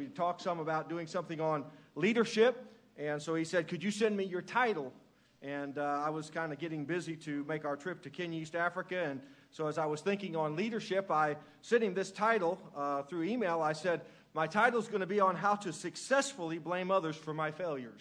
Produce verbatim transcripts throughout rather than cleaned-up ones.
we talked some about doing something on leadership. And so he said, could you send me your title? And uh, I was kind of getting busy to make our trip to Kenya, East Africa. And so as I was thinking on leadership, I sent him this title uh, through email. I said, my title is going to be on how to successfully blame others for my failures.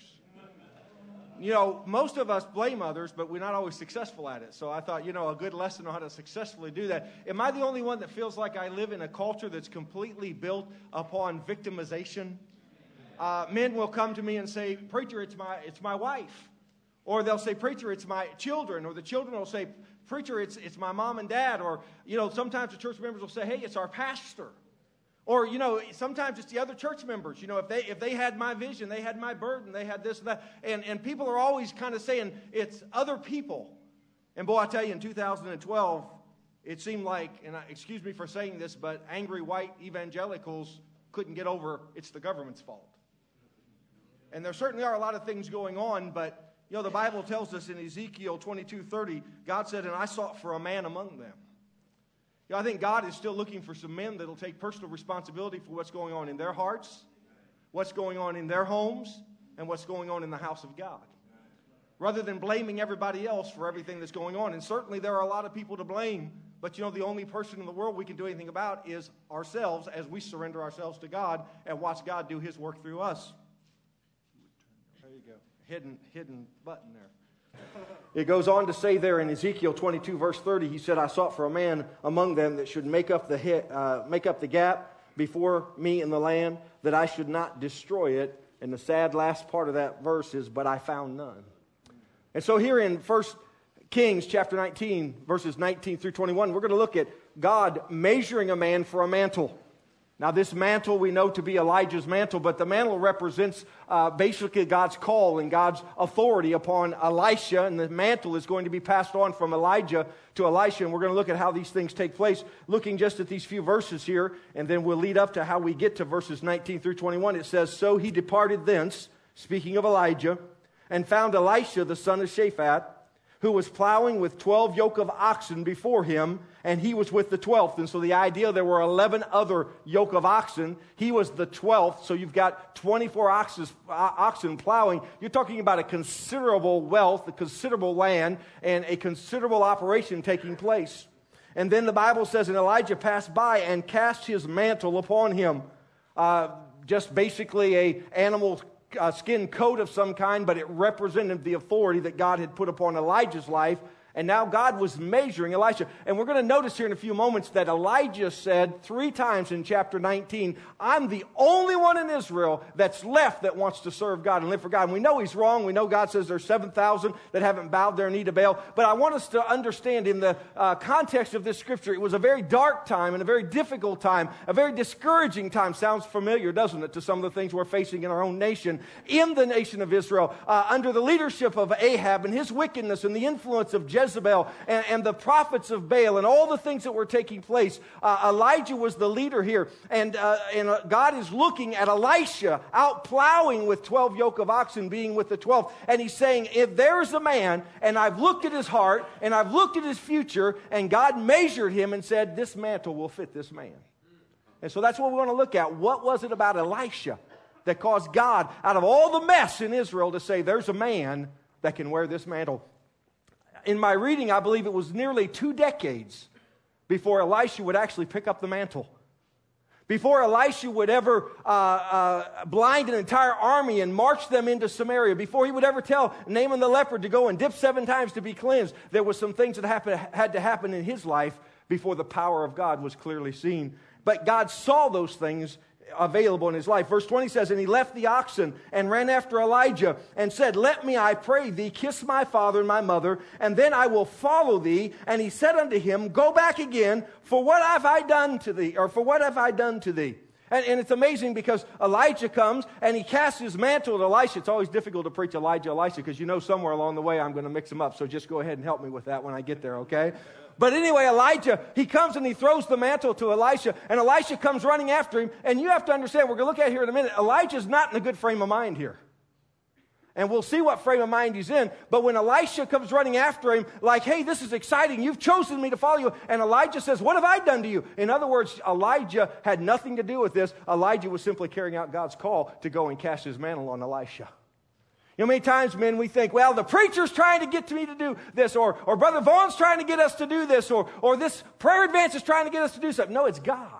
You know, most of us blame others, but we're not always successful at it. So I thought, you know, a good lesson on how to successfully do that. Am I the only one that feels like I live in a culture that's completely built upon victimization? Uh, men will come to me and say, preacher, it's my, it's my wife. Or they'll say, preacher, it's my children. Or the children will say, preacher, it's, it's my mom and dad. Or, you know, sometimes the church members will say, hey, it's our pastor. Or, you know, sometimes it's the other church members. You know, if they if they had my vision, they had my burden, they had this and that. And, and people are always kind of saying it's other people. And boy, I tell you, in two thousand twelve, it seemed like, and I, excuse me for saying this, but angry white evangelicals couldn't get over it's the government's fault. And there certainly are a lot of things going on, but, you know, the Bible tells us in Ezekiel twenty-two thirty, God said, and I sought for a man among them. You know, I think God is still looking for some men that will take personal responsibility for what's going on in their hearts, what's going on in their homes, and what's going on in the house of God. Rather than blaming everybody else for everything that's going on. And certainly there are a lot of people to blame, but you know, the only person in the world we can do anything about is ourselves as we surrender ourselves to God and watch God do His work through us. There you go. Hidden, hidden button there. It goes on to say there in Ezekiel twenty-two, verse thirty, he said, I sought for a man among them that should make up the hit, uh, make up the gap before me in the land, that I should not destroy it. And the sad last part of that verse is, but I found none. And so here in First Kings chapter nineteen, verses nineteen through twenty-one, we're going to look at God measuring a man for a mantle. Now, this mantle we know to be Elijah's mantle, but the mantle represents uh, basically God's call and God's authority upon Elisha, and the mantle is going to be passed on from Elijah to Elisha, and we're going to look at how these things take place, looking just at these few verses here, and then we'll lead up to how we get to verses nineteen through twenty-one. It says, so he departed thence, speaking of Elijah, and found Elisha the son of Shaphat, who was plowing with twelve yoke of oxen before him, and he was with the twelfth. And so the idea, there were eleven other yoke of oxen. He was the twelfth, so you've got twenty-four oxen, oxen plowing. You're talking about a considerable wealth, a considerable land, and a considerable operation taking place. And then the Bible says, and Elijah passed by and cast his mantle upon him. Uh, just basically a animal A skin coat of some kind, but it represented the authority that God had put upon Elijah's life. And now God was measuring Elisha. And we're going to notice here in a few moments that Elijah said three times in chapter nineteen, I'm the only one in Israel that's left that wants to serve God and live for God. And we know he's wrong. We know God says there's seven thousand that haven't bowed their knee to Baal. But I want us to understand in the uh, context of this scripture, it was a very dark time and a very difficult time, a very discouraging time. Sounds familiar, doesn't it, to some of the things we're facing in our own nation, in the nation of Israel, uh, under the leadership of Ahab and his wickedness and the influence of Jezebel and, and the prophets of Baal and all the things that were taking place. Uh, Elijah was the leader here. And, uh, and uh, God is looking at Elisha out plowing with twelve yoke of oxen, being with the twelve. And he's saying, if there's a man, and I've looked at his heart, and I've looked at his future, and God measured him and said, this mantle will fit this man. And so that's what we want to look at. What was it about Elisha that caused God, out of all the mess in Israel, to say, there's a man that can wear this mantle? In my reading, I believe it was nearly two decades before Elisha would actually pick up the mantle. Before Elisha would ever uh, uh, blind an entire army and march them into Samaria. Before he would ever tell Naaman the leopard to go and dip seven times to be cleansed. There were some things that happened, had to happen in his life before the power of God was clearly seen. But God saw those things available in his life. Verse twenty says, and he left the oxen and ran after Elijah and said, let me, I pray thee, kiss my father and my mother, and then I will follow thee. And he said unto him, go back again, for what have I done to thee? Or for what have I done to thee? And, and it's amazing because Elijah comes and he casts his mantle to Elisha. It's always difficult to preach Elijah, Elisha, because you know somewhere along the way I'm going to mix them up. So just go ahead and help me with that when I get there, okay? But anyway, Elijah, he comes and he throws the mantle to Elisha, and Elisha comes running after him. And you have to understand, we're going to look at here in a minute, Elijah's not in a good frame of mind here. And we'll see what frame of mind he's in. But when Elisha comes running after him, like, hey, this is exciting. You've chosen me to follow you. And Elijah says, what have I done to you? In other words, Elijah had nothing to do with this. Elijah was simply carrying out God's call to go and cast his mantle on Elisha. You know, many times, men, we think, well, the preacher's trying to get me to do this, or, or Brother Vaughn's trying to get us to do this, or, or this prayer advance is trying to get us to do something. No, it's God.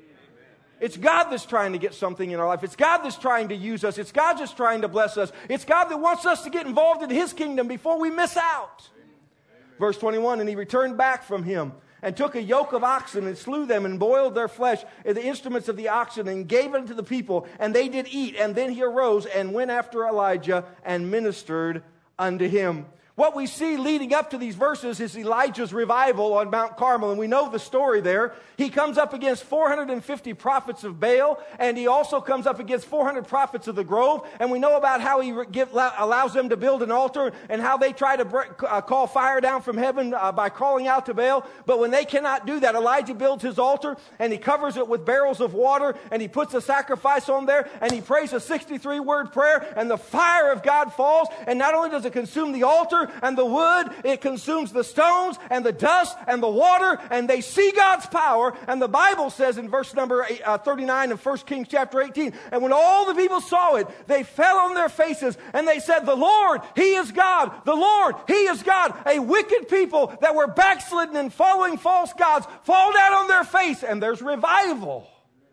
It's God that's trying to get something in our life. It's God that's trying to use us. It's God that's trying to bless us. It's God that wants us to get involved in His kingdom before we miss out. Amen. Verse twenty-one, and he returned back from him and took a yoke of oxen and slew them and boiled their flesh in the instruments of the oxen and gave it unto the people, and they did eat. And then he arose and went after Elijah and ministered unto him. What we see leading up to these verses is Elijah's revival on Mount Carmel, and we know the story there. He comes up against four hundred fifty prophets of Baal, and he also comes up against four hundred prophets of the Grove, and we know about how he give, allows them to build an altar and how they try to break, uh, call fire down from heaven uh, by calling out to Baal. But when they cannot do that, Elijah builds his altar, and he covers it with barrels of water, and he puts a sacrifice on there, and he prays a sixty-three word prayer, and the fire of God falls, and not only does it consume the altar and the wood, it consumes the stones and the dust and the water, and they see God's power. And the Bible says in verse number thirty-nine of First Kings chapter eighteen, and when all the people saw it, they fell on their faces and they said, the Lord, He is God. The Lord, He is God. A wicked people that were backslidden and following false gods fall down on their face, and there's revival.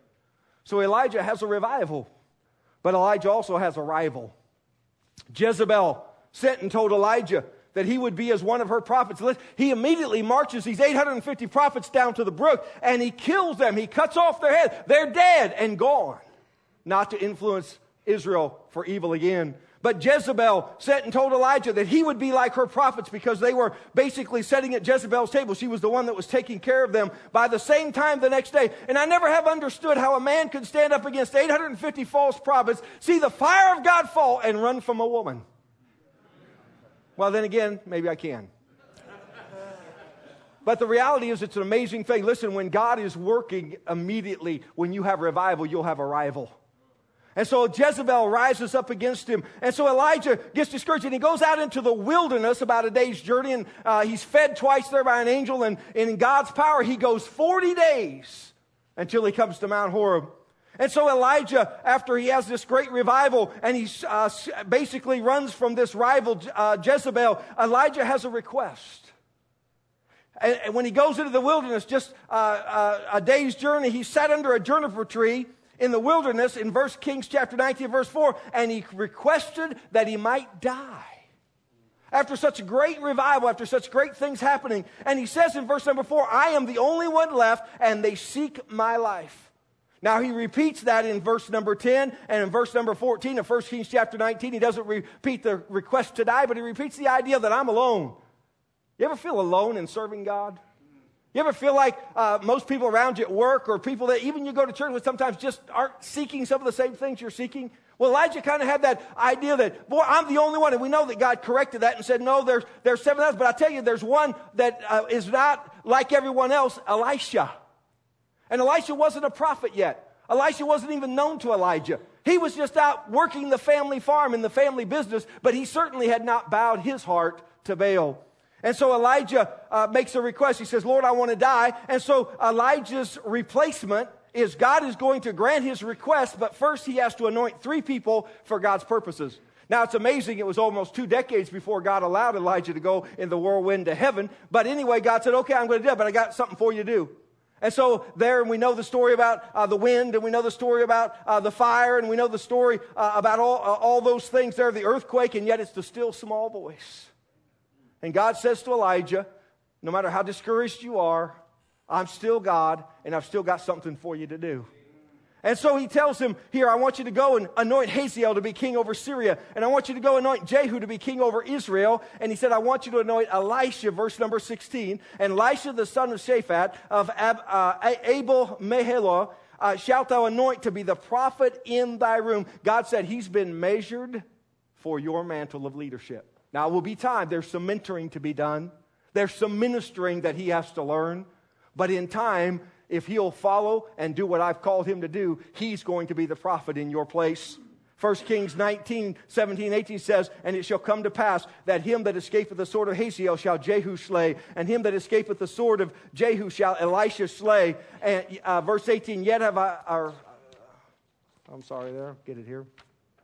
So Elijah has a revival, but Elijah also has a rival. Jezebel sent and told Elijah that he would be as one of her prophets. He immediately marches these eight hundred fifty prophets down to the brook, and he kills them. He cuts off their head. They're dead and gone. Not to influence Israel for evil again. But Jezebel sent and told Elijah that he would be like her prophets, because they were basically sitting at Jezebel's table. She was the one that was taking care of them. By the same time the next day, and I never have understood how a man could stand up against eight hundred fifty false prophets, see the fire of God fall, and run from a woman. Well, then again, maybe I can. But the reality is, it's an amazing thing. Listen, when God is working immediately, when you have revival, you'll have a rival. And so Jezebel rises up against him. And so Elijah gets discouraged, and he goes out into the wilderness about a day's journey, and uh, he's fed twice there by an angel, and, and in God's power, he goes forty days until he comes to Mount Horeb. And so Elijah, after he has this great revival, and he uh, basically runs from this rival uh, Jezebel, Elijah has a request. And, and when he goes into the wilderness, just uh, uh, a day's journey, he sat under a juniper tree in the wilderness in First Kings chapter nineteen, verse four, and he requested that he might die. After such a great revival, after such great things happening, and he says in verse number four, I am the only one left, and they seek my life. Now, he repeats that in verse number ten and in verse number fourteen of First Kings chapter nineteen. He doesn't repeat the request to die, but he repeats the idea that I'm alone. You ever feel alone in serving God? You ever feel like uh, most people around you at work, or people that even you go to church with, sometimes just aren't seeking some of the same things you're seeking? Well, Elijah kind of had that idea that, boy, I'm the only one. And we know that God corrected that and said, no, there's, there's seven others. But I tell you, there's one that uh, is not like everyone else, Elisha. And Elisha wasn't a prophet yet. Elisha wasn't even known to Elijah. He was just out working the family farm in the family business, but he certainly had not bowed his heart to Baal. And so Elijah uh, makes a request. He says, Lord, I want to die. And so Elijah's replacement is God is going to grant his request, but first he has to anoint three people for God's purposes. Now, it's amazing. It was almost two decades before God allowed Elijah to go in the whirlwind to heaven. But anyway, God said, okay, I'm going to do it, but I got something for you to do. And so there, and we know the story about uh, the wind, and we know the story about uh, the fire, and we know the story uh, about all, uh, all those things there, the earthquake, and yet it's the still small voice. And God says to Elijah, no matter how discouraged you are, I'm still God, and I've still got something for you to do. And so he tells him, here, I want you to go and anoint Hazael to be king over Syria. And I want you to go anoint Jehu to be king over Israel. And he said, I want you to anoint Elisha, verse number sixteen. And Elisha, the son of Shaphat, of Ab, uh, Abel Meholah, uh, shalt thou anoint to be the prophet in thy room. God said, he's been measured for your mantle of leadership. Now, it will be time. There's some mentoring to be done. There's some ministering that he has to learn. But in time, if he'll follow and do what I've called him to do, he's going to be the prophet in your place. First Kings nineteen, seventeen, eighteen says, and it shall come to pass that him that escapeth the sword of Hazael shall Jehu slay, and him that escapeth the sword of Jehu shall Elisha slay. And uh, verse eighteen, yet have I, or, I'm sorry there, get it here.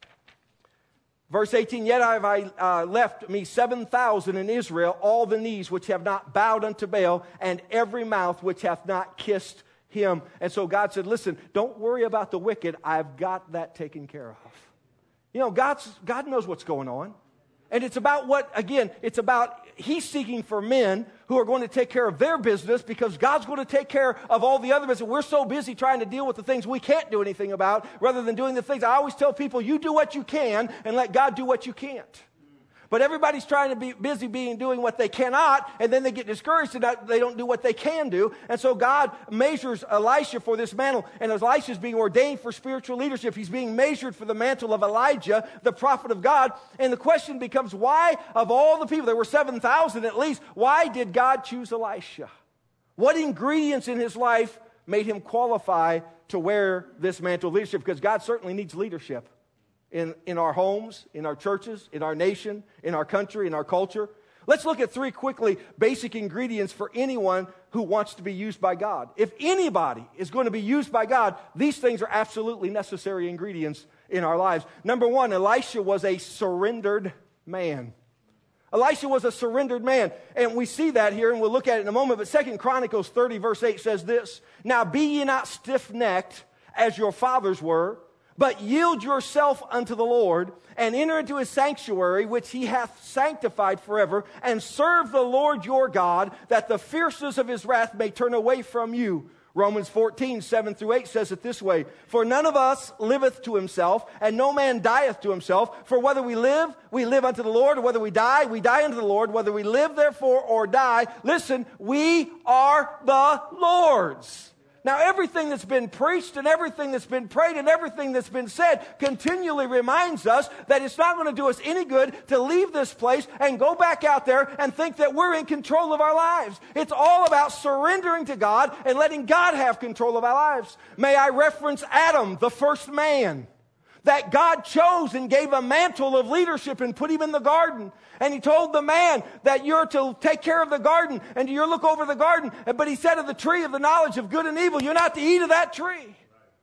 Verse eighteen, yet have I uh, left me seven thousand in Israel, all the knees which have not bowed unto Baal, and every mouth which hath not kissed him. And so God said, listen, don't worry about the wicked. I've got that taken care of. You know, God's, God knows what's going on. And it's about what, again, it's about He's seeking for men who are going to take care of their business, because God's going to take care of all the other business. We're so busy trying to deal with the things we can't do anything about rather than doing the things. I always tell people, you do what you can and let God do what you can't. But everybody's trying to be busy being doing what they cannot, and then they get discouraged and they don't do what they can do. And so God measures Elisha for this mantle, and Elisha is being ordained for spiritual leadership. He's being measured for the mantle of Elijah, the prophet of God. And the question becomes, why, of all the people, there were seven thousand at least, why did God choose Elisha? What ingredients in his life made him qualify to wear this mantle of leadership? Because God certainly needs leadership. In, in our homes, in our churches, in our nation, in our country, in our culture. Let's look at three quickly basic ingredients for anyone who wants to be used by God. If anybody is going to be used by God, these things are absolutely necessary ingredients in our lives. Number one, Elisha was a surrendered man. Elisha was a surrendered man. And we see that here, and we'll look at it in a moment. But Second Chronicles thirty, verse eight says this, now be ye not stiff-necked as your fathers were, but yield yourself unto the Lord, and enter into his sanctuary, which he hath sanctified forever, and serve the Lord your God, that the fierceness of his wrath may turn away from you. Romans fourteen, seven through eight says it this way, for none of us liveth to himself, and no man dieth to himself. For whether we live, we live unto the Lord, or whether we die, we die unto the Lord. Whether we live, therefore, or die, listen, we are the Lord's. Now, everything that's been preached and everything that's been prayed and everything that's been said continually reminds us that it's not going to do us any good to leave this place and go back out there and think that we're in control of our lives. It's all about surrendering to God and letting God have control of our lives. May I reference Adam, the first man, that God chose and gave a mantle of leadership and put him in the garden. And he told the man that you're to take care of the garden and you're to look over the garden. But he said of the tree of the knowledge of good and evil, you're not to eat of that tree.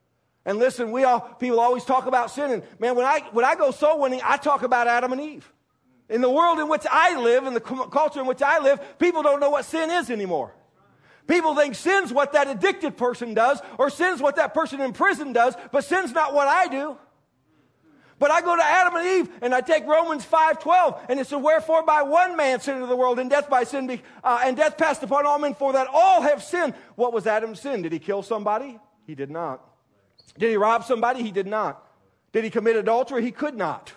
And listen, we all people always talk about sin. And man, when I when I go soul winning, I talk about Adam and Eve. In the world in which I live, in the culture in which I live, people don't know what sin is anymore. People think sin's what that addicted person does, or sin's what that person in prison does, but sin's not what I do. But I go to Adam and Eve, and I take Romans five twelve, and it says, wherefore by one man sin into the world, and death by sin, be, uh, and death passed upon all men, for that all have sinned. What was Adam's sin? Did he kill somebody? He did not. Did he rob somebody? He did not. Did he commit adultery? He could not.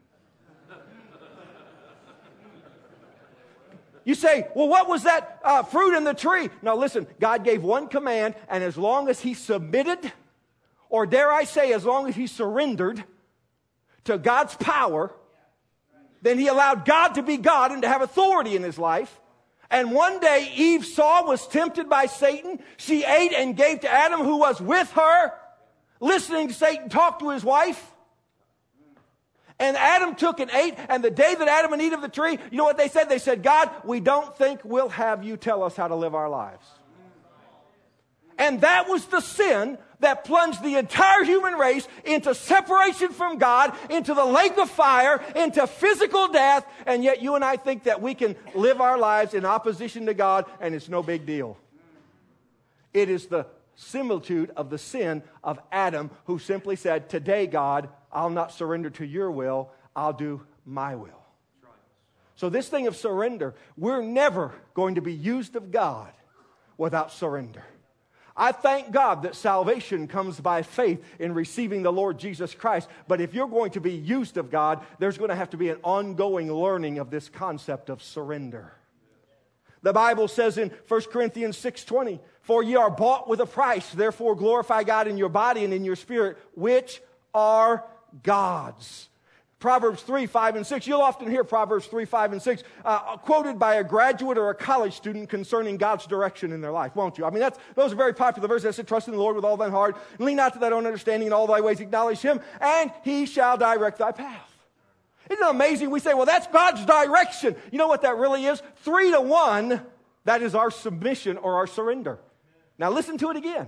You say, well, what was that uh, fruit in the tree? Now listen, God gave one command, and as long as he submitted, or dare I say, as long as he surrendered to God's power, then he allowed God to be God and to have authority in his life. And one day Eve saw, was tempted by Satan. She ate and gave to Adam, who was with her, listening to Satan talk to his wife. And Adam took and ate, and the day that Adam and Eve of the tree, you know what they said? They said, God, we don't think we'll have you tell us how to live our lives. And that was the sin that plunged the entire human race into separation from God, into the lake of fire, into physical death, and yet you and I think that we can live our lives in opposition to God, and it's no big deal. It is the similitude of the sin of Adam, who simply said, today, God, I'll not surrender to your will, I'll do my will. So this thing of surrender, we're never going to be used of God without surrender. I thank God that salvation comes by faith in receiving the Lord Jesus Christ. But if you're going to be used of God, there's going to have to be an ongoing learning of this concept of surrender. The Bible says in First Corinthians six twenty, for ye are bought with a price, therefore glorify God in your body and in your spirit, which are God's. Proverbs three, five, and six. You'll often hear Proverbs three, five, and six uh, quoted by a graduate or a college student concerning God's direction in their life, won't you? I mean, that's, those are very popular verses. I said, trust in the Lord with all thine heart, and lean not to thy own understanding, in all thy ways acknowledge him, and he shall direct thy path. Isn't it amazing? We say, well, that's God's direction. You know what that really is? Three to one, that is our submission or our surrender. Now listen to it again.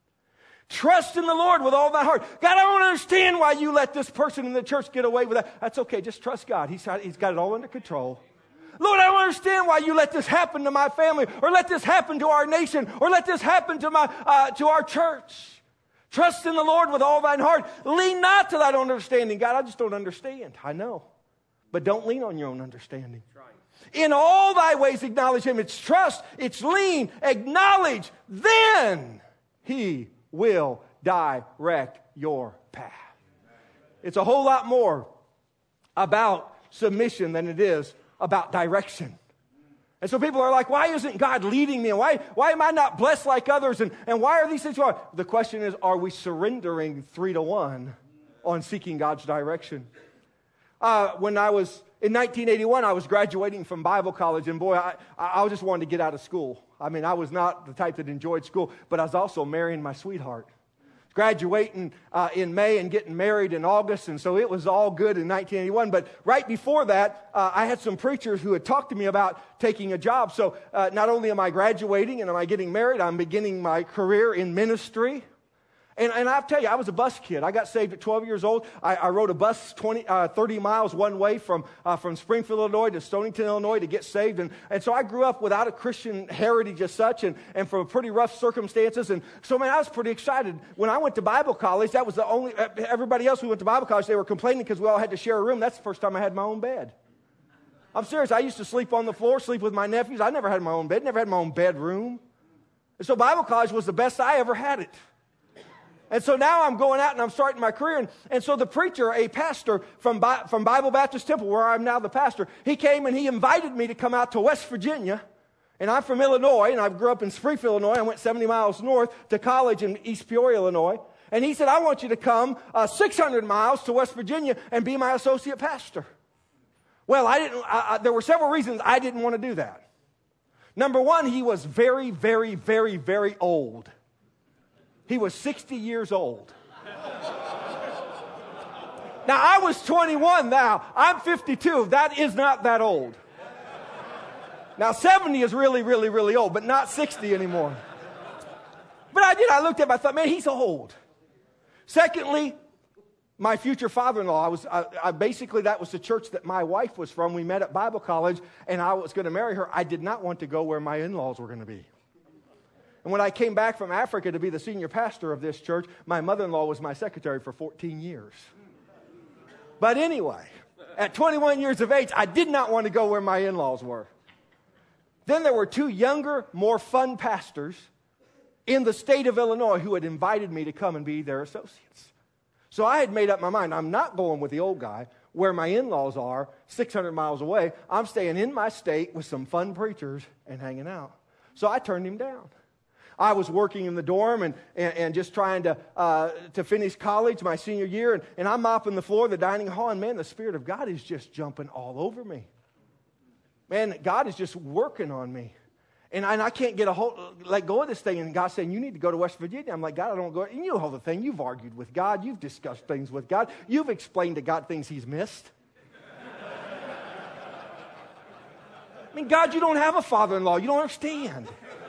Trust in the Lord with all thy heart. God, I don't understand why you let this person in the church get away with that. That's okay. Just trust God. He's got, he's got it all under control. Lord, I don't understand why you let this happen to my family, or let this happen to our nation, or let this happen to my uh, to our church. Trust in the Lord with all thine heart. Lean not to thine own understanding. God, I just don't understand. I know. But don't lean on your own understanding. In all thy ways acknowledge him. It's trust. It's lean. Acknowledge. Then he will direct your path. It's a whole lot more about submission than it is about direction. And so people are like, why isn't God leading me? Why, why am I not blessed like others? And, and why are these things wrong? The question is, are we surrendering three to one on seeking God's direction? Uh, when I was in nineteen eighty-one, I was graduating from Bible college, and boy, I, I just wanted to get out of school. I mean, I was not the type that enjoyed school, but I was also marrying my sweetheart. Graduating uh, in May and getting married in August, and so it was all good in nineteen eighty-one. But right before that, uh, I had some preachers who had talked to me about taking a job. So uh, not only am I graduating and am I getting married, I'm beginning my career in ministry. And, and I'll tell you, I was a bus kid. I got saved at twelve years old. I, I rode a bus twenty, uh, thirty miles one way from, uh, from Springfield, Illinois to Stonington, Illinois to get saved. And, and so I grew up without a Christian heritage as such, and, and from pretty rough circumstances. And so, man, I was pretty excited. When I went to Bible college, that was the only, everybody else who went to Bible college, they were complaining because we all had to share a room. That's the first time I had my own bed. I'm serious. I used to sleep on the floor, sleep with my nephews. I never had my own bed, never had my own bedroom. And so Bible college was the best I ever had it. And so now I'm going out and I'm starting my career. And, and so the preacher, a pastor from, Bi- from Bible Baptist Temple, where I'm now the pastor, he came and he invited me to come out to West Virginia. And I'm from Illinois, and I grew up in Springfield, Illinois. I went seventy miles north to college in East Peoria, Illinois. And he said, I want you to come uh, six hundred miles to West Virginia and be my associate pastor. Well, I didn't. I, I, there were several reasons I didn't want to do that. Number one, he was very, very, very, very old. He was sixty years old. Now, I was twenty-one now. I'm fifty-two. That is not that old. Now, seventy is really, really, really old, but not sixty anymore. But I did. I looked at him. I thought, man, he's old. Secondly, my future father-in-law, I was I, I basically, that was the church that my wife was from. We met at Bible college, and I was going to marry her. I did not want to go where my in-laws were going to be. And when I came back from Africa to be the senior pastor of this church, my mother-in-law was my secretary for fourteen years. But anyway, at twenty-one years of age, I did not want to go where my in-laws were. Then there were two younger, more fun pastors in the state of Illinois who had invited me to come and be their associates. So I had made up my mind. I'm not going with the old guy where my in-laws are, six hundred miles away. I'm staying in my state with some fun preachers and hanging out. So I turned him down. I was working in the dorm and, and, and just trying to uh, to finish college my senior year, and, and I'm mopping the floor of the dining hall, and man, the Spirit of God is just jumping all over me. Man, God is just working on me. And I, and I can't get a hold, let go of this thing, and God's saying, you need to go to West Virginia. I'm like, God, I don't go. And you know the thing, you've argued with God, you've discussed things with God, you've explained to God things He's missed. I mean, God, you don't have a father-in-law, you don't understand.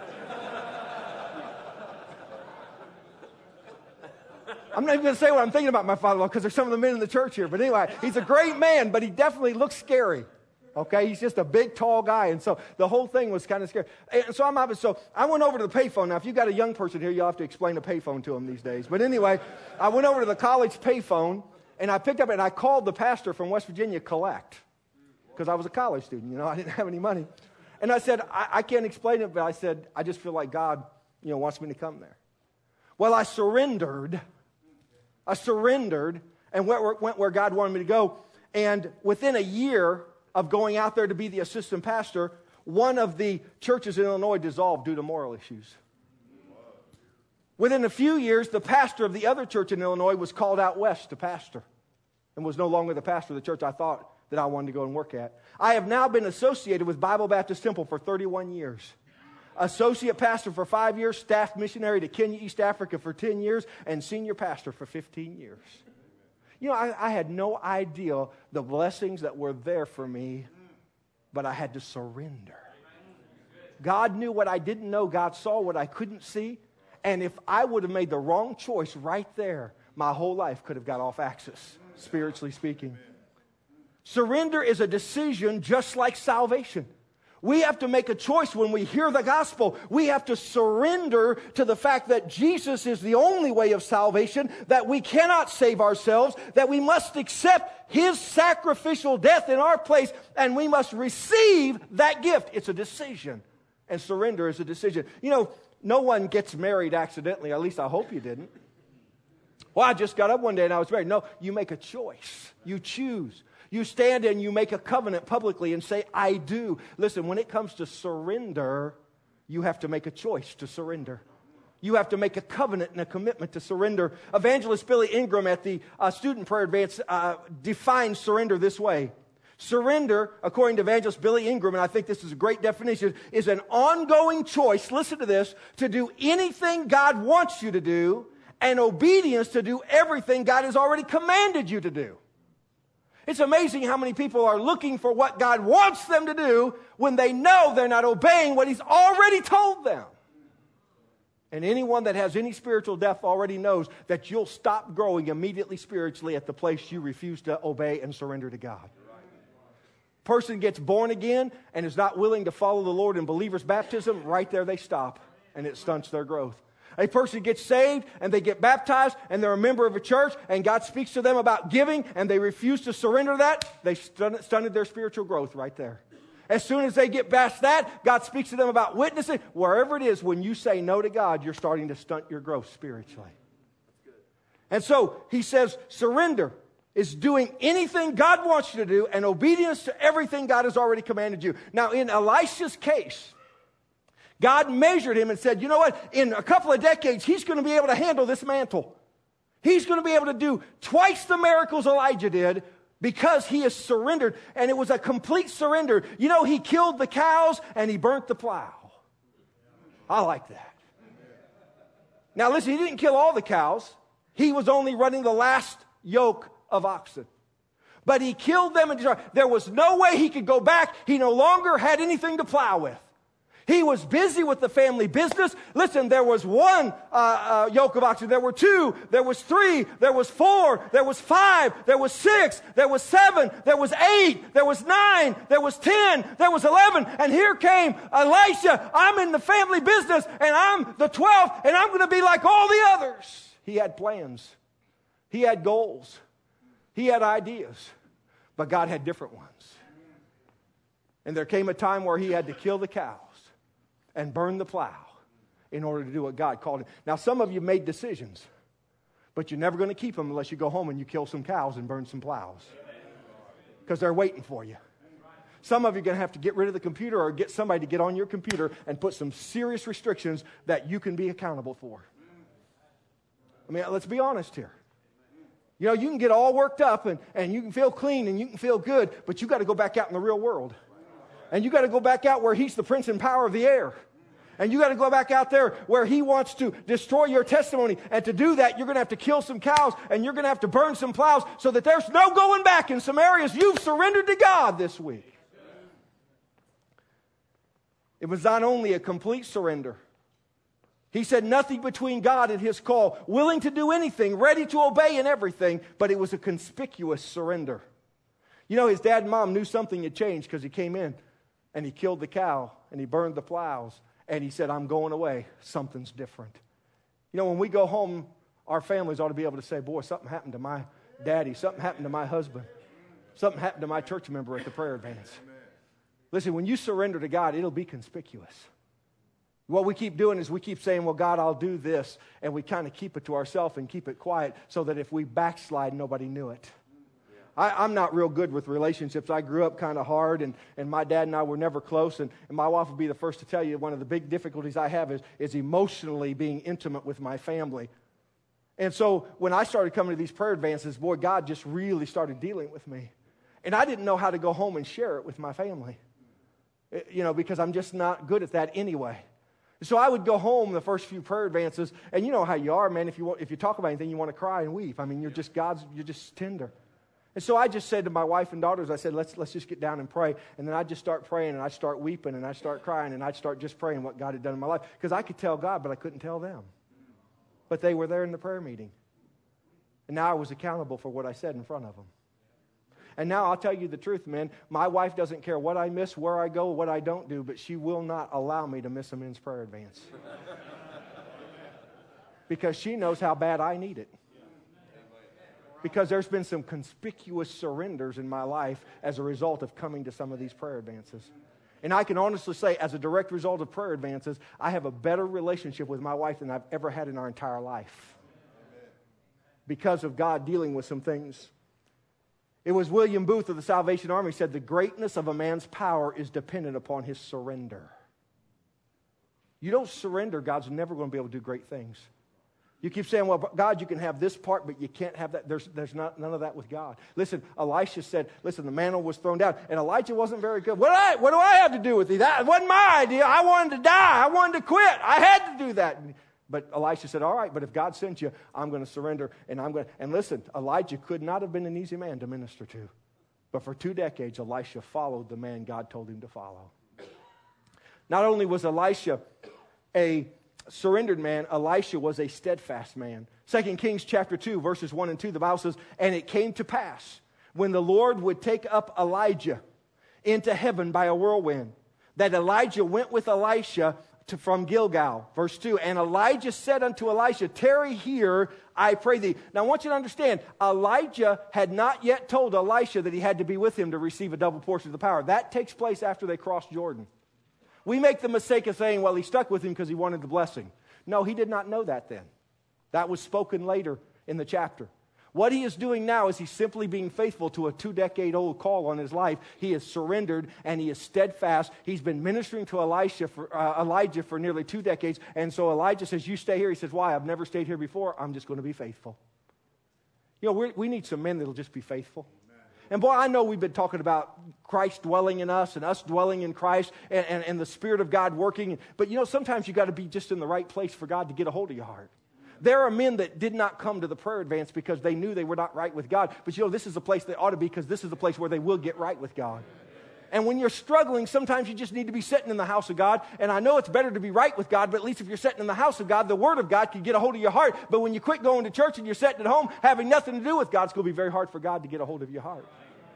I'm not even going to say what I'm thinking about my father-in-law because there's some of the men in the church here. But anyway, he's a great man, but he definitely looks scary. Okay, he's just a big, tall guy. And so the whole thing was kind of scary. And so I'm so I went over to the payphone. Now, if you've got a young person here, you'll have to explain a payphone to them these days. But anyway, I went over to the college payphone, and I picked up and I called the pastor from West Virginia collect because I was a college student. You know, I didn't have any money. And I said, I, I can't explain it, but I said, I just feel like God, you know, wants me to come there. Well, I surrendered. I surrendered and went where, went where God wanted me to go. And within a year of going out there to be the assistant pastor, one of the churches in Illinois dissolved due to moral issues. Within a few years, the pastor of the other church in Illinois was called out west to pastor. and was no longer the pastor of the church I thought that I wanted to go and work at. I have now been associated with Bible Baptist Temple for thirty-one years. Associate pastor for five years, staff missionary to Kenya, East Africa for ten years, and senior pastor for fifteen years. You know, I, I had no idea the blessings that were there for me, but I had to surrender. God knew what I didn't know. God saw what I couldn't see. And if I would have made the wrong choice right there, my whole life could have got off axis, spiritually speaking. Surrender is a decision just like salvation. We have to make a choice when we hear the gospel. We have to surrender to the fact that Jesus is the only way of salvation, that we cannot save ourselves, that we must accept His sacrificial death in our place, and we must receive that gift. It's a decision, and surrender is a decision. You know, no one gets married accidentally. At least I hope you didn't. Well, I just got up one day and I was married. No, you make a choice. You choose. You stand and you make a covenant publicly and say, I do. Listen, when it comes to surrender, you have to make a choice to surrender. You have to make a covenant and a commitment to surrender. Evangelist Billy Ingram at the uh, Student Prayer Advance uh, defines surrender this way. Surrender, according to Evangelist Billy Ingram, and I think this is a great definition, is an ongoing choice, listen to this, to do anything God wants you to do, and obedience to do everything God has already commanded you to do. It's amazing how many people are looking for what God wants them to do when they know they're not obeying what He's already told them. And anyone that has any spiritual depth already knows that you'll stop growing immediately spiritually at the place you refuse to obey and surrender to God. Person gets born again and is not willing to follow the Lord in believer's baptism, right there they stop, and it stunts their growth. A person gets saved and they get baptized and they're a member of a church and God speaks to them about giving and they refuse to surrender that, they stun- stunted their spiritual growth right there. As soon as they get past that, God speaks to them about witnessing. Wherever it is, when you say no to God, you're starting to stunt your growth spiritually. And so he says surrender is doing anything God wants you to do and obedience to everything God has already commanded you. Now in Elisha's case, God measured him and said, you know what? In a couple of decades, he's going to be able to handle this mantle. He's going to be able to do twice the miracles Elijah did because he has surrendered. And it was a complete surrender. You know, he killed the cows and he burnt the plow. I like that. Now listen, he didn't kill all the cows. He was only running the last yoke of oxen. But he killed them and destroyed. There was no way he could go back. He no longer had anything to plow with. He was busy with the family business. Listen, there was one uh, uh, yoke of oxen. There were two. There was three. There was four. There was five. There was six. There was seven. There was eight. There was nine. There was ten. There was eleven. And here came Elisha. I'm in the family business, and I'm the twelfth, and I'm going to be like all the others. He had plans. He had goals. He had ideas. But God had different ones. And there came a time where he had to kill the cows and burn the plow in order to do what God called him. Now, some of you made decisions, but you're never going to keep them unless you go home and you kill some cows and burn some plows because they're waiting for you. Some of you are going to have to get rid of the computer or get somebody to get on your computer and put some serious restrictions that you can be accountable for. I mean, let's be honest here. You know, you can get all worked up and, and you can feel clean and you can feel good, but you got to go back out in the real world. And you got to go back out where he's the prince and power of the air. And you got to go back out there where he wants to destroy your testimony. And to do that, you're going to have to kill some cows and you're going to have to burn some plows so that there's no going back in some areas you've surrendered to God this week. It was not only a complete surrender. He said nothing between God and his call, willing to do anything, ready to obey in everything, but it was a conspicuous surrender. You know, his dad and mom knew something had changed because he came in and he killed the cow and he burned the plows. And he said, I'm going away. Something's different. You know, when we go home, our families ought to be able to say, boy, something happened to my daddy. Something happened to my husband. Something happened to my church member at the prayer advance. Listen, when you surrender to God, it'll be conspicuous. What we keep doing is we keep saying, well, God, I'll do this. And we kind of keep it to ourselves and keep it quiet so that if we backslide, nobody knew it. I, I'm not real good with relationships. I grew up kind of hard, and, and my dad and I were never close. And, and my wife will be the first to tell you one of the big difficulties I have is, is emotionally being intimate with my family. And so when I started coming to these prayer advances, boy, God just really started dealing with me. And I didn't know how to go home and share it with my family, you know, because I'm just not good at that anyway. So I would go home the first few prayer advances, and you know how you are, man. If you want, if you talk about anything, you want to cry and weep. I mean, you're just God's, you're just tender. And so I just said to my wife and daughters, I said, let's let's just get down and pray. And then I'd just start praying, and I'd start weeping, and I'd start crying, and I'd start just praying what God had done in my life. Because I could tell God, but I couldn't tell them. But they were there in the prayer meeting. And now I was accountable for what I said in front of them. And now I'll tell you the truth, man. My wife doesn't care what I miss, where I go, what I don't do, but she will not allow me to miss a men's prayer advance. Because she knows how bad I need it. Because there's been some conspicuous surrenders in my life as a result of coming to some of these prayer advances. And I can honestly say, as a direct result of prayer advances, I have a better relationship with my wife than I've ever had in our entire life. Because of God dealing with some things. It was William Booth of the Salvation Army said, the greatness of a man's power is dependent upon his surrender. You don't surrender, God's never going to be able to do great things. You keep saying, well, God, you can have this part, but you can't have that. There's, there's not, none of that with God. Listen, Elisha said, listen, the mantle was thrown down, and Elijah wasn't very good. What do I, what do I have to do with it? That wasn't my idea. I wanted to die. I wanted to quit. I had to do that. But Elisha said, all right, but if God sent you, I'm going to surrender, and I'm going to... And listen, Elijah could not have been an easy man to minister to. But for two decades, Elisha followed the man God told him to follow. Not only was Elisha a surrendered man, Elisha was a steadfast man. Second Kings chapter two, verses one and two, the Bible says, and it came to pass, when the Lord would take up Elijah into heaven by a whirlwind, that Elijah went with Elisha to, from Gilgal. Verse two, and Elijah said unto Elisha, tarry here, I pray thee. Now I want you to understand, Elijah had not yet told Elisha that he had to be with him to receive a double portion of the power. That takes place after they crossed Jordan. We make the mistake of saying, well, he stuck with him because he wanted the blessing. No, he did not know that then. That was spoken later in the chapter. What he is doing now is he's simply being faithful to a two-decade-old call on his life. He is surrendered and he is steadfast. He's been ministering to Elisha for, uh, Elijah for nearly two decades. And so Elijah says, you stay here. He says, why? I've never stayed here before. I'm just going to be faithful. You know, we're, we need some men that will just be faithful. And boy, I know we've been talking about Christ dwelling in us and us dwelling in Christ and, and, and the Spirit of God working. But you know, sometimes you got to be just in the right place for God to get a hold of your heart. There are men that did not come to the prayer advance because they knew they were not right with God. But you know, this is the place they ought to be because this is the place where they will get right with God. And when you're struggling, sometimes you just need to be sitting in the house of God. And I know it's better to be right with God, but at least if you're sitting in the house of God, the Word of God can get a hold of your heart. But when you quit going to church and you're sitting at home having nothing to do with God, it's going to be very hard for God to get a hold of your heart.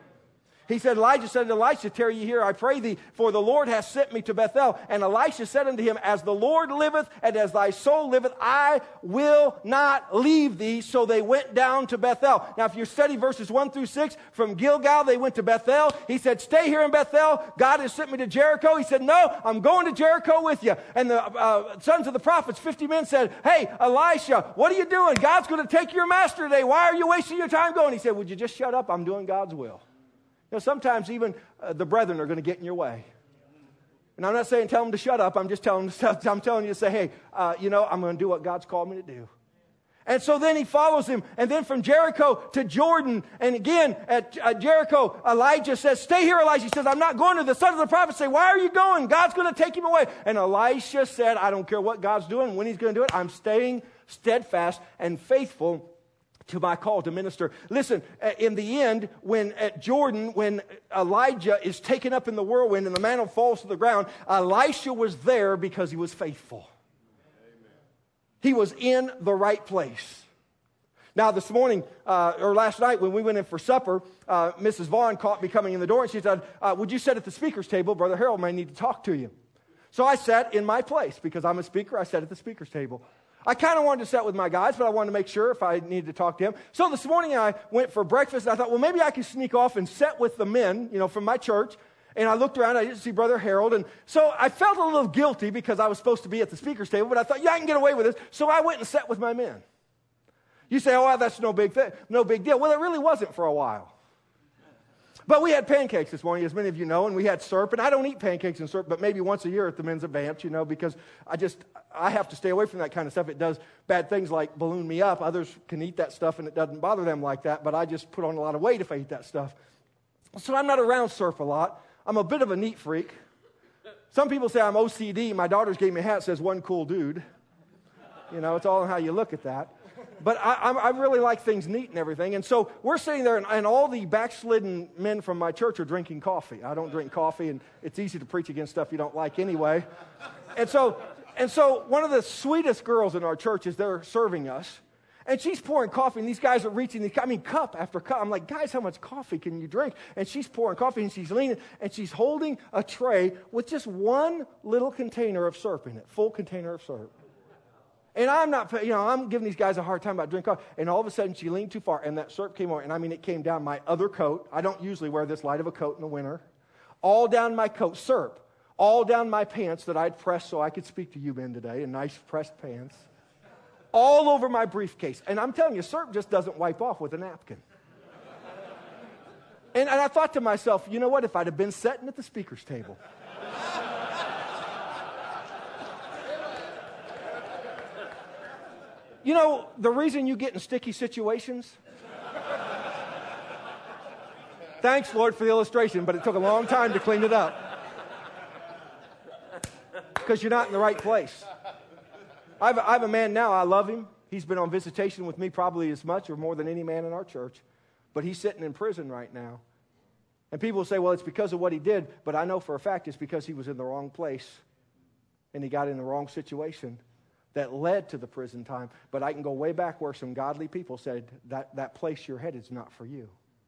He said, Elijah said to Elisha, tarry ye here, I pray thee, for the Lord hath sent me to Bethel. And Elisha said unto him, as the Lord liveth, and as thy soul liveth, I will not leave thee. So they went down to Bethel. Now, if you study verses one through six, from Gilgal they went to Bethel. He said, stay here in Bethel. God has sent me to Jericho. He said, no, I'm going to Jericho with you. And the uh, sons of the prophets, fifty men, said, hey, Elisha, what are you doing? God's going to take your master today. Why are you wasting your time going? He said, would you just shut up? I'm doing God's will. You know, sometimes even uh, the brethren are going to get in your way. And I'm not saying tell them to shut up. I'm just telling them to, I'm telling you to say, hey, uh, you know, I'm going to do what God's called me to do. And so then he follows him. And then from Jericho to Jordan. And again, at uh, Jericho, Elijah says, stay here, Elijah. He says, I'm not going to. The sons of the prophets say, why are you going? God's going to take him away. And Elisha said, I don't care what God's doing, when he's going to do it. I'm staying steadfast and faithful to my call to minister. Listen, in the end, when at Jordan, when Elijah is taken up in the whirlwind and the mantle falls to the ground, Elisha was there because he was faithful. Amen. He was in the right place. Now, this morning, uh, or last night when we went in for supper, uh, Missus Vaughn caught me coming in the door and she said, uh, would you sit at the speaker's table? Brother Harold may need to talk to you. So I sat in my place because I'm a speaker. I sat at the speaker's table. I kind of wanted to sit with my guys, but I wanted to make sure if I needed to talk to him. So this morning I went for breakfast, and I thought, well, maybe I can sneak off and sit with the men, you know, from my church. And I looked around, I didn't see Brother Harold. And so I felt a little guilty because I was supposed to be at the speaker's table, but I thought, yeah, I can get away with this. So I went and sat with my men. You say, oh, well, that's no big thing, no big deal. Well, it really wasn't for a while. But we had pancakes this morning, as many of you know, and we had syrup. And I don't eat pancakes and syrup, but maybe once a year at the men's advance, you know, because I just, I have to stay away from that kind of stuff. It does bad things like balloon me up. Others can eat that stuff and it doesn't bother them like that, but I just put on a lot of weight if I eat that stuff. So I'm not around syrup a lot. I'm a bit of a neat freak. Some people say I'm O C D. My daughters gave me a hat that says one cool dude. You know, it's all in how you look at that. But I, I really like things neat and everything. And so we're sitting there, and, and all the backslidden men from my church are drinking coffee. I don't drink coffee, and it's easy to preach against stuff you don't like anyway. And so, and so one of the sweetest girls in our church is there serving us. And she's pouring coffee, and these guys are reaching the, I mean, cup after cup. I'm like, guys, how much coffee can you drink? And she's pouring coffee, and she's leaning, and she's holding a tray with just one little container of syrup in it, full container of syrup. And I'm not, you know, I'm giving these guys a hard time about drinking coffee. And all of a sudden, she leaned too far, and that syrup came over. And I mean, it came down my other coat. I don't usually wear this light of a coat in the winter. All down my coat, syrup. All down my pants that I'd pressed so I could speak to you men today, in nice pressed pants. All over my briefcase. And I'm telling you, syrup just doesn't wipe off with a napkin. And, and I thought to myself, you know what? If I'd have been sitting at the speaker's table. You know, the reason you get in sticky situations? Thanks, Lord, for the illustration, but it took a long time to clean it up. Because you're not in the right place. I have, a, I have a man now, I love him. He's been on visitation with me probably as much or more than any man in our church. But he's sitting in prison right now. And people say, well, it's because of what he did. But I know for a fact it's because he was in the wrong place. And he got in the wrong situation that led to the prison time. But I can go way back where some godly people said, that, that place you're headed is not for you.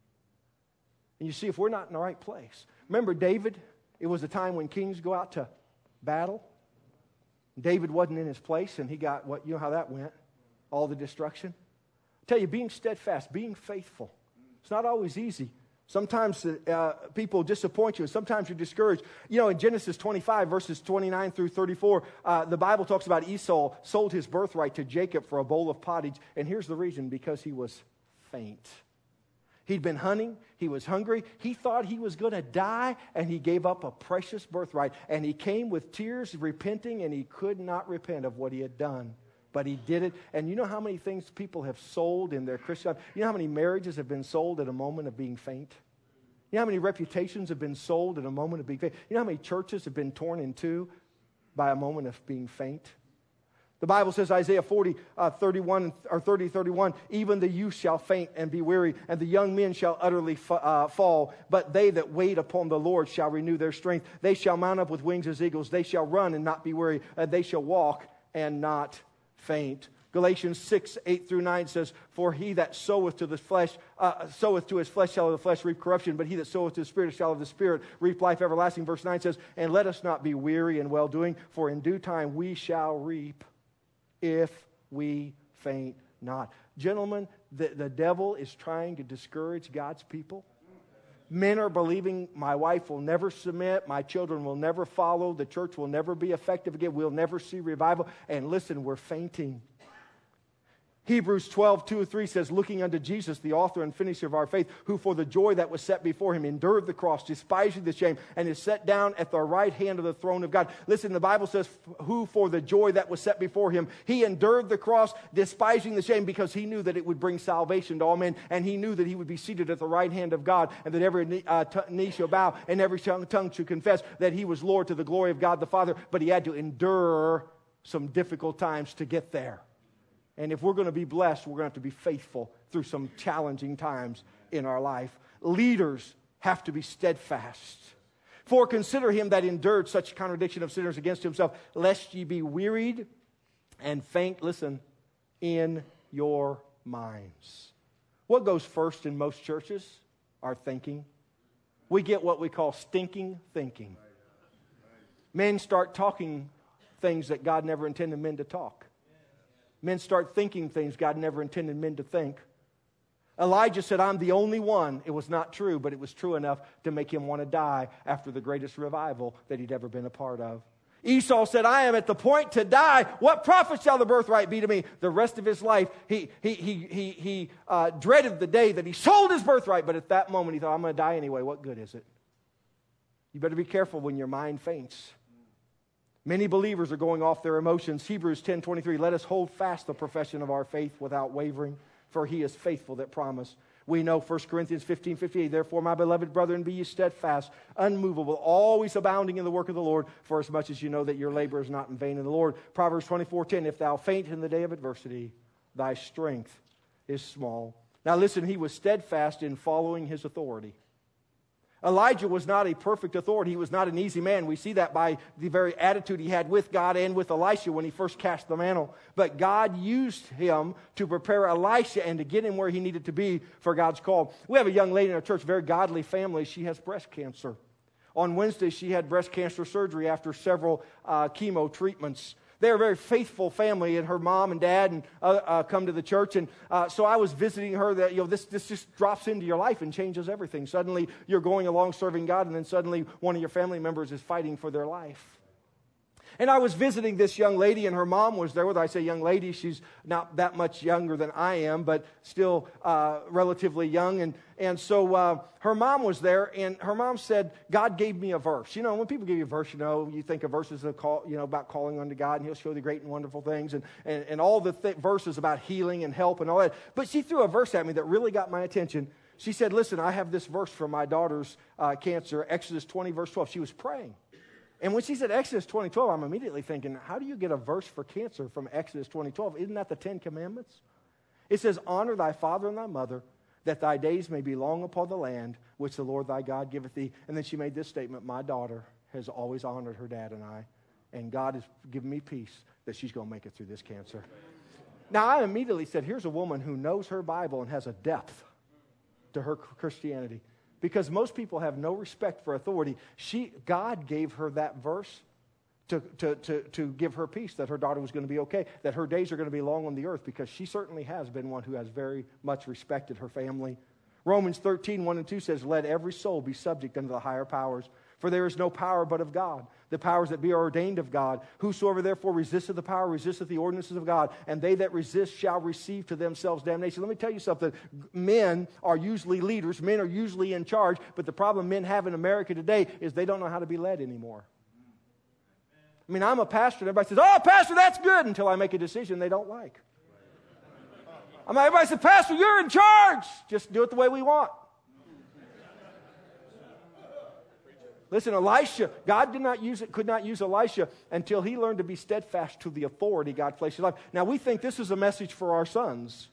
And you see, if we're not in the right place. Remember David? It was a time when kings go out to battle. David wasn't in his place, and he got what, you know how that went? All the destruction. I tell you, being steadfast, being faithful, it's not always easy. Sometimes uh, people disappoint you, and sometimes you're discouraged. You know, in Genesis twenty-five, verses twenty-nine through thirty-four, uh, the Bible talks about Esau sold his birthright to Jacob for a bowl of pottage. And here's the reason, because he was faint. He'd been hunting. He was hungry. He thought he was going to die, and he gave up a precious birthright. And he came with tears, repenting, and he could not repent of what he had done. But he did it. And you know how many things people have sold in their Christian life? You know how many marriages have been sold at a moment of being faint? You know how many reputations have been sold at a moment of being faint? You know how many churches have been torn in two by a moment of being faint? The Bible says, Isaiah forty, uh, thirty-one, or thirty, thirty-one, even the youth shall faint and be weary, and the young men shall utterly fa- uh, fall. But they that wait upon the Lord shall renew their strength. They shall mount up with wings as eagles. They shall run and not be weary. And they shall walk and not faint. Galatians six, eight through nine says, for he that soweth to the flesh, uh, soweth to his flesh shall of the flesh reap corruption, but he that soweth to the Spirit shall of the Spirit reap life everlasting. Verse nine says, and let us not be weary in well-doing, for in due time we shall reap if we faint not. Gentlemen, the, the devil is trying to discourage God's people. Men are believing my wife will never submit, my children will never follow, the church will never be effective again, we'll never see revival. And listen, we're fainting. Hebrews twelve, two or three says, looking unto Jesus, the author and finisher of our faith, who for the joy that was set before him endured the cross, despising the shame, and is set down at the right hand of the throne of God. Listen, the Bible says, who for the joy that was set before him, he endured the cross, despising the shame, because he knew that it would bring salvation to all men, and he knew that he would be seated at the right hand of God, and that every knee, uh, t- knee shall bow, and every tongue, tongue should confess that he was Lord to the glory of God the Father. But he had to endure some difficult times to get there. And if we're going to be blessed, we're going to have to be faithful through some challenging times in our life. Leaders have to be steadfast. For consider him that endured such contradiction of sinners against himself, lest ye be wearied and faint, listen, in your minds. What goes first in most churches? Our thinking. We get what we call stinking thinking. Men start talking things that God never intended men to talk. Men start thinking things God never intended men to think. Elijah said, I'm the only one. It was not true, but it was true enough to make him want to die after the greatest revival that he'd ever been a part of. Esau said, I am at the point to die. What profit shall the birthright be to me? The rest of his life, he, he, he, he, he uh, dreaded the day that he sold his birthright. But at that moment, he thought, I'm going to die anyway. What good is it? You better be careful when your mind faints. Many believers are going off their emotions. Hebrews ten twenty-three, let us hold fast the profession of our faith without wavering, for he is faithful that promised. We know First Corinthians fifteen fifty-eight, therefore, my beloved brethren, be ye steadfast, unmovable, always abounding in the work of the Lord, for as much as you know that your labor is not in vain in the Lord. Proverbs twenty-four ten, if thou faint in the day of adversity, thy strength is small. Now listen, he was steadfast in following his authority. Elijah was not a perfect authority. He was not an easy man. We see that by the very attitude he had with God and with Elisha when he first cast the mantle. But God used him to prepare Elisha and to get him where he needed to be for God's call. We have a young lady in our church, very godly family. She has breast cancer. On Wednesday, she had breast cancer surgery after several uh, chemo treatments. They're a very faithful family, and her mom and dad and uh, uh, come to the church. And uh, so I was visiting her. That you know, this this just drops into your life and changes everything. Suddenly, you're going along serving God, and then suddenly one of your family members is fighting for their life. And I was visiting this young lady, and her mom was there with her. I say young lady, she's not that much younger than I am, but still uh, relatively young. And, and so uh, her mom was there, and her mom said, God gave me a verse. You know, when people give you a verse, you know, you think of verses of call, you know, about calling unto God, and He'll show you the great and wonderful things, and, and, and all the th- verses about healing and help and all that. But she threw a verse at me that really got my attention. She said, listen, I have this verse from my daughter's uh, cancer, Exodus twenty, verse twelve. She was praying. And when she said Exodus twenty twelve, I'm immediately thinking, how do you get a verse for cancer from Exodus twenty twelve? Isn't that the Ten Commandments? It says, honor thy father and thy mother, that thy days may be long upon the land which the Lord thy God giveth thee. And then she made this statement, my daughter has always honored her dad and I, and God has given me peace that she's going to make it through this cancer. Now, I immediately said, here's a woman who knows her Bible and has a depth to her Christianity. Because most people have no respect for authority. She, God gave her that verse to, to, to, to give her peace that her daughter was going to be okay, that her days are going to be long on the earth, because she certainly has been one who has very much respected her family. Romans thirteen, one and two says, let every soul be subject unto the higher powers, for there is no power but of God. The powers that be are ordained of God. Whosoever therefore resisteth the power resisteth the ordinances of God, and they that resist shall receive to themselves damnation. Let me tell you something. Men are usually leaders. Men are usually in charge. But the problem men have in America today is they don't know how to be led anymore. I mean, I'm a pastor, and everybody says, oh, pastor, that's good, until I make a decision they don't like. I mean, everybody says, pastor, you're in charge. Just do it the way we want. Listen, Elisha, God did not use it, could not use Elisha until he learned to be steadfast to the authority God placed in his life. Now, we think this is a message for our sons,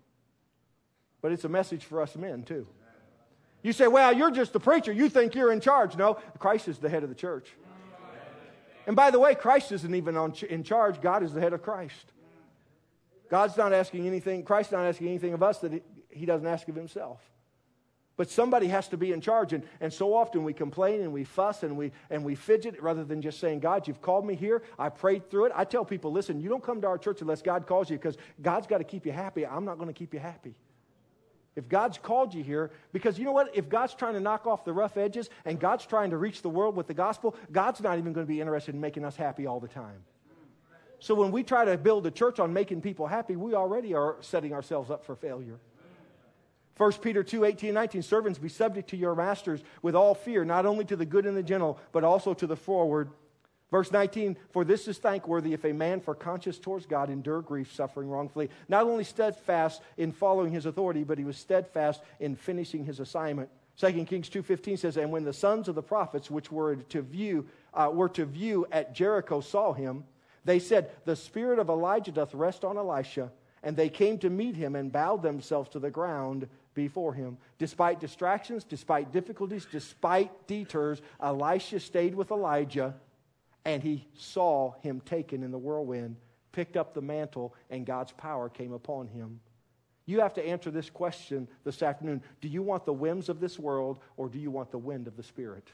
but it's a message for us men, too. You say, well, you're just the preacher. You think you're in charge. No, Christ is the head of the church. And by the way, Christ isn't even on, in charge. God is the head of Christ. God's not asking anything, Christ's not asking anything of us that he, he doesn't ask of himself. But somebody has to be in charge, and, and so often we complain and we fuss and we and we fidget rather than just saying, God, you've called me here. I prayed through it. I tell people, listen, you don't come to our church unless God calls you, because God's got to keep you happy. I'm not going to keep you happy. If God's called you here, because you know what? If God's trying to knock off the rough edges and God's trying to reach the world with the gospel, God's not even going to be interested in making us happy all the time. So when we try to build a church on making people happy, we already are setting ourselves up for failure. First Peter two, eighteen and nineteen, servants, be subject to your masters with all fear, not only to the good and the gentle, but also to the froward. Verse nineteen, for this is thankworthy if a man for conscience towards God endure grief, suffering wrongfully. Not only steadfast in following his authority, but he was steadfast in finishing his assignment. Second Kings two fifteen says, and when the sons of the prophets, which were to view, uh, were to view at Jericho, saw him, they said, the spirit of Elijah doth rest on Elisha. And they came to meet him and bowed themselves to the ground before him. Despite distractions, despite difficulties, despite detours, Elisha stayed with Elijah, and he saw him taken in the whirlwind, picked up the mantle, and God's power came upon him. You have to answer this question this afternoon. Do you want the whims of this world, or do you want the wind of the Spirit?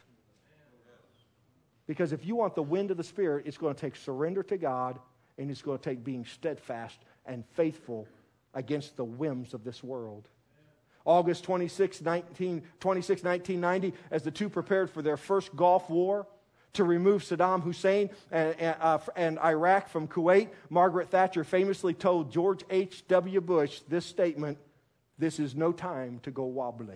Because if you want the wind of the Spirit, it's going to take surrender to God, and it's going to take being steadfast and faithful against the whims of this world. August twenty-sixth, nineteen ninety, as the two prepared for their first Gulf War, to remove Saddam Hussein and, and, uh, and Iraq from Kuwait, Margaret Thatcher famously told George H W Bush this statement, "This is no time to go wobbly."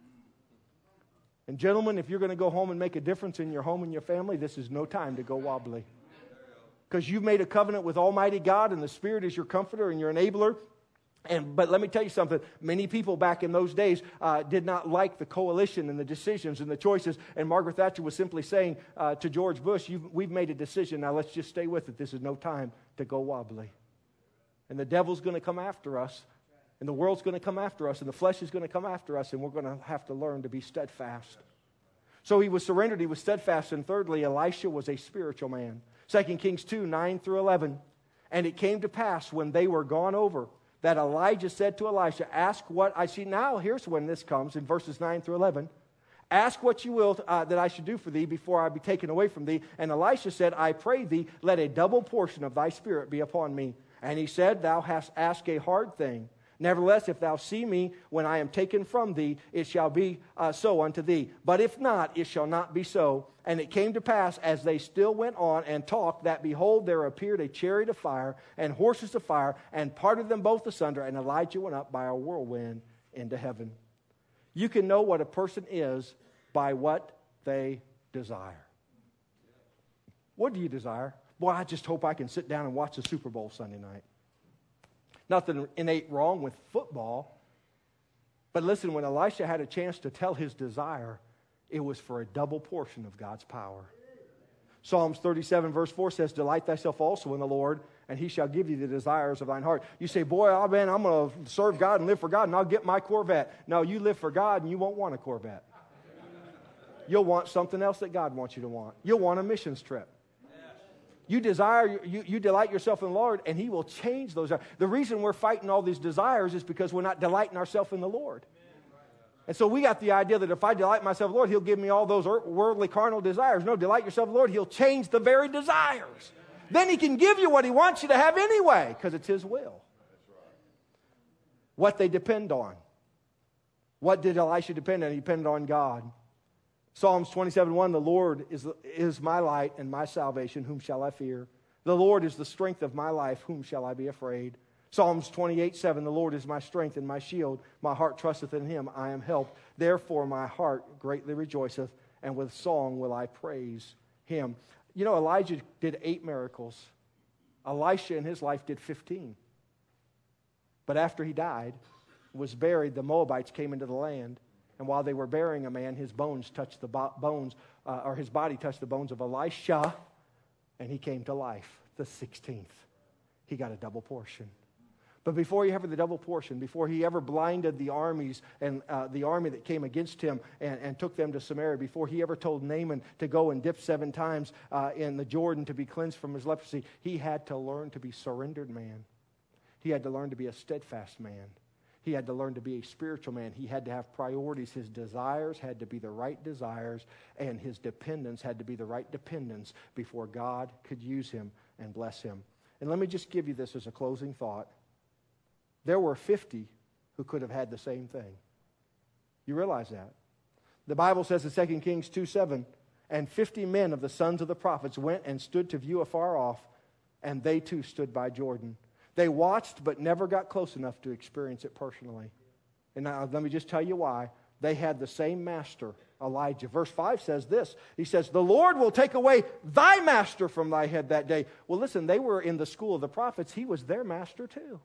And gentlemen, if you're going to go home and make a difference in your home and your family, this is no time to go wobbly. Because you've made a covenant with Almighty God, and the Spirit is your comforter and your enabler. And but let me tell you something. Many people back in those days uh, did not like the coalition and the decisions and the choices. And Margaret Thatcher was simply saying uh, to George Bush, You've, we've made a decision. Now let's just stay with it. This is no time to go wobbly. And the devil's going to come after us. And the world's going to come after us. And the flesh is going to come after us. And we're going to have to learn to be steadfast. So he was surrendered. He was steadfast. And thirdly, Elisha was a spiritual man. Second Kings two, nine through eleven. And it came to pass when they were gone over, that Elijah said to Elisha, "Ask what I see." Now, here's when this comes in verses nine through eleven. "Ask what you will uh, that I should do for thee before I be taken away from thee." And Elisha said, "I pray thee, let a double portion of thy spirit be upon me." And he said, "Thou hast asked a hard thing. Nevertheless, if thou see me when I am taken from thee, it shall be uh, so unto thee. But if not, it shall not be so." And it came to pass, as they still went on and talked, that behold, there appeared a chariot of fire and horses of fire, and parted them both asunder. And Elijah went up by a whirlwind into heaven. You can know what a person is by what they desire. What do you desire? Boy, I just hope I can sit down and watch the Super Bowl Sunday night. Nothing innate wrong with football. But listen, when Elisha had a chance to tell his desire, it was for a double portion of God's power. Psalms thirty-seven verse four says, "Delight thyself also in the Lord, and he shall give you the desires of thine heart." You say, "Boy, oh man, I'm going to serve God and live for God, and I'll get my Corvette." No, you live for God, and you won't want a Corvette. You'll want something else that God wants you to want. You'll want a missions trip. You desire, you, you delight yourself in the Lord, and he will change those. The reason we're fighting all these desires is because we're not delighting ourselves in the Lord. And so we got the idea that if I delight myself in the Lord, he'll give me all those worldly, carnal desires. No, delight yourself in the Lord, he'll change the very desires. Then he can give you what he wants you to have anyway, because it's his will. What they depend on. What did Elisha depend on? He depended on God. Psalms twenty-seven one, "The Lord is, is my light and my salvation, whom shall I fear? The Lord is the strength of my life, whom shall I be afraid?" Psalms twenty-eight seven, "The Lord is my strength and my shield. My heart trusteth in him, I am helped. Therefore my heart greatly rejoiceth, and with song will I praise him." You know, Elijah did eight miracles. Elisha in his life did fifteen. But after he died, was buried, the Moabites came into the land. And while they were burying a man, his bones touched the bo- bones, uh, or his body touched the bones of Elisha, and he came to life, the sixteenth. He got a double portion. But before he ever the double portion, before he ever blinded the armies and uh, the army that came against him and, and took them to Samaria, before he ever told Naaman to go and dip seven times uh, in the Jordan to be cleansed from his leprosy, he had to learn to be a surrendered man. He had to learn to be a steadfast man. He had to learn to be a spiritual man. He had to have priorities. His desires had to be the right desires, and his dependence had to be the right dependence before God could use him and bless him. And let me just give you this as a closing thought. There were fifty who could have had the same thing. You realize that? The Bible says in Second Kings two seven, "And fifty men of the sons of the prophets went and stood to view afar off, and they too stood by Jordan." They watched but never got close enough to experience it personally. And now let me just tell you why. They had the same master, Elijah. Verse five says this. He says, "The Lord will take away thy master from thy head that day." Well, listen, they were in the school of the prophets. He was their master too.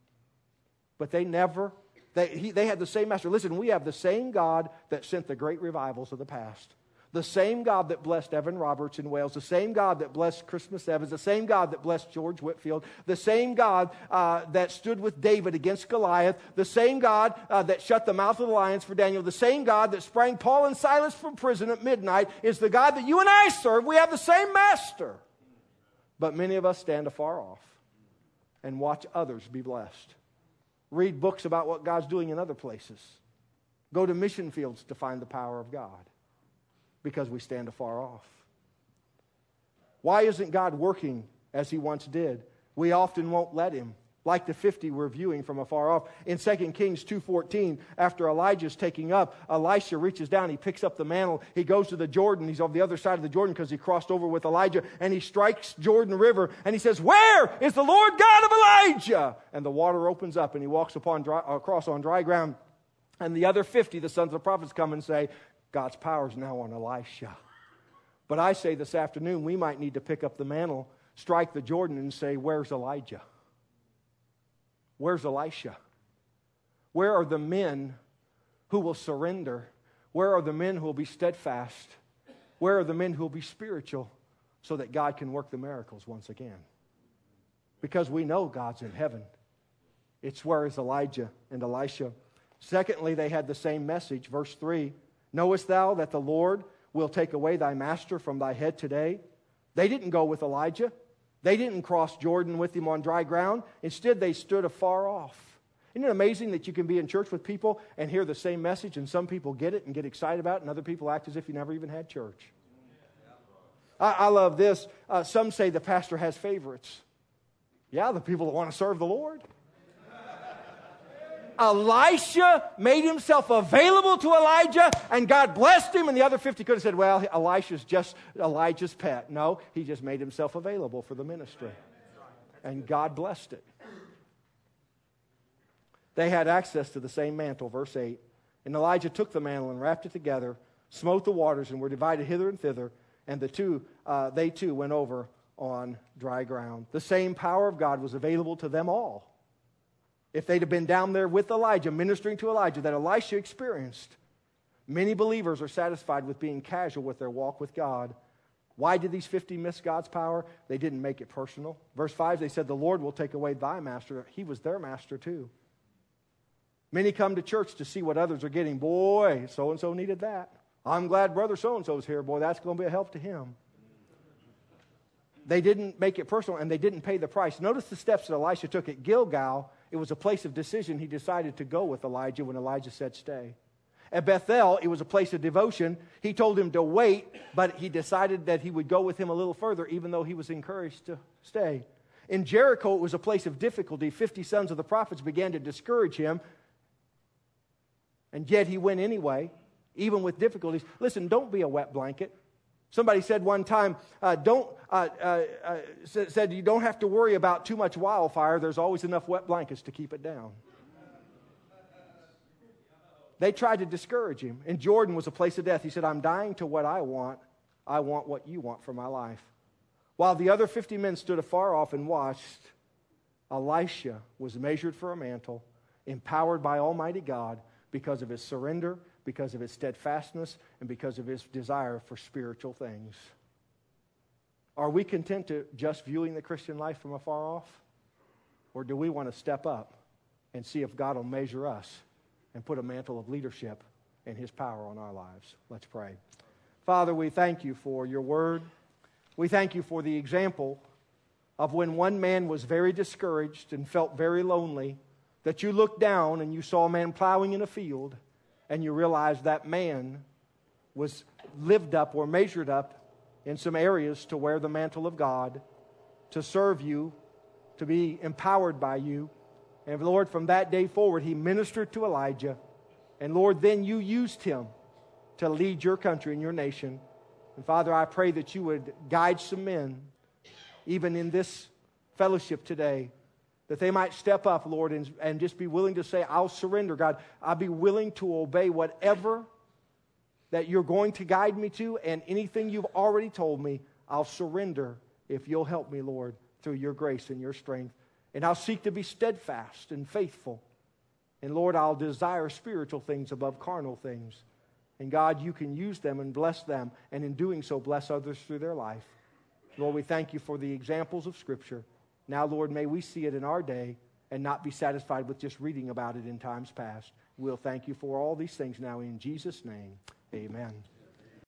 But they never, they, he, they had the same master. Listen, we have the same God that sent the great revivals of the past. The same God that blessed Evan Roberts in Wales, the same God that blessed Christmas Evans, the same God that blessed George Whitfield, the same God uh, that stood with David against Goliath, the same God uh, that shut the mouth of the lions for Daniel, the same God that sprang Paul and Silas from prison at midnight is the God that you and I serve. We have the same master. But many of us stand afar off and watch others be blessed. Read books about what God's doing in other places. Go to mission fields to find the power of God. Because we stand afar off. Why isn't God working as he once did? We often won't let him. like the fifty we're viewing from afar off. In Second Kings two fourteen, after Elijah's taking up, Elisha reaches down, he picks up the mantle, he goes to the Jordan, he's on the other side of the Jordan because he crossed over with Elijah, and he strikes Jordan River, and he says, "Where is the Lord God of Elijah?" And the water opens up, and he walks upon dry, across on dry ground, and the other fifty, the sons of the prophets, come and say, "God's power is now on Elisha." But I say this afternoon, we might need to pick up the mantle, strike the Jordan, and say, "Where's Elijah? Where's Elisha? Where are the men who will surrender? Where are the men who will be steadfast? Where are the men who will be spiritual so that God can work the miracles once again?" Because we know God's in heaven. It's where is Elijah and Elisha. Secondly, they had the same message. Verse three, "Knowest thou that the Lord will take away thy master from thy head today?" They didn't go with Elijah. They didn't cross Jordan with him on dry ground. Instead, they stood afar off. Isn't it amazing that you can be in church with people and hear the same message, and some people get it and get excited about it, and other people act as if you never even had church? I, I love this. Uh, some say the pastor has favorites. Yeah, the people that want to serve the Lord. Elisha made himself available to Elijah, and God blessed him, and the other fifty could have said, "Well, Elisha's just Elijah's pet." No, he just made himself available for the ministry, and God blessed it. They had access to the same mantle, verse eight. "And Elijah took the mantle and wrapped it together, smote the waters, and were divided hither and thither, and the two, uh, they too went over on dry ground." The same power of God was available to them all. If they'd have been down there with Elijah, ministering to Elijah, that Elisha experienced, many believers are satisfied with being casual with their walk with God. Why did these fifty miss God's power? They didn't make it personal. Verse five, they said, "The Lord will take away thy master." He was their master too. Many come to church to see what others are getting. Boy, so-and-so needed that. I'm glad brother so-and-so's here. Boy, that's going to be a help to him. They didn't make it personal, and they didn't pay the price. Notice the steps that Elisha took at Gilgal. It was a place of decision. He decided to go with Elijah when Elijah said stay. At Bethel, it was a place of devotion. He told him to wait, but he decided that he would go with him a little further, even though he was encouraged to stay. In Jericho, it was a place of difficulty. Fifty sons of the prophets began to discourage him, and yet he went anyway, even with difficulties. Listen, don't be a wet blanket. Somebody said one time, uh, don't uh, uh, uh, said you don't have to worry about too much wildfire. There's always enough wet blankets to keep it down. They tried to discourage him. And Jordan was a place of death. He said, "I'm dying to what I want. I want what you want for my life." While the other fifty men stood afar off and watched, Elisha was measured for a mantle, empowered by Almighty God because of his surrender, because of his steadfastness, and because of his desire for spiritual things. Are we content to just viewing the Christian life from afar off? Or do we want to step up and see if God will measure us and put a mantle of leadership and his power on our lives? Let's pray. Father, we thank you for your word. We thank you for the example of when one man was very discouraged and felt very lonely, that you looked down and you saw a man plowing in a field, and you realized that man was lived up or measured up in some areas to wear the mantle of God, to serve you, to be empowered by you. And Lord, from that day forward, he ministered to Elijah. And Lord, then you used him to lead your country and your nation. And Father, I pray that you would guide some men, even in this fellowship today, that they might step up, Lord, and, and just be willing to say, "I'll surrender, God. I'll be willing to obey whatever that you're going to guide me to, and anything you've already told me, I'll surrender if you'll help me, Lord, through your grace and your strength. And I'll seek to be steadfast and faithful. And Lord, I'll desire spiritual things above carnal things. And God, you can use them and bless them, and in doing so, bless others through their life. Lord, we thank you for the examples of Scripture. Now, Lord, may we see it in our day and not be satisfied with just reading about it in times past. We'll thank you for all these things now in Jesus' name. Amen.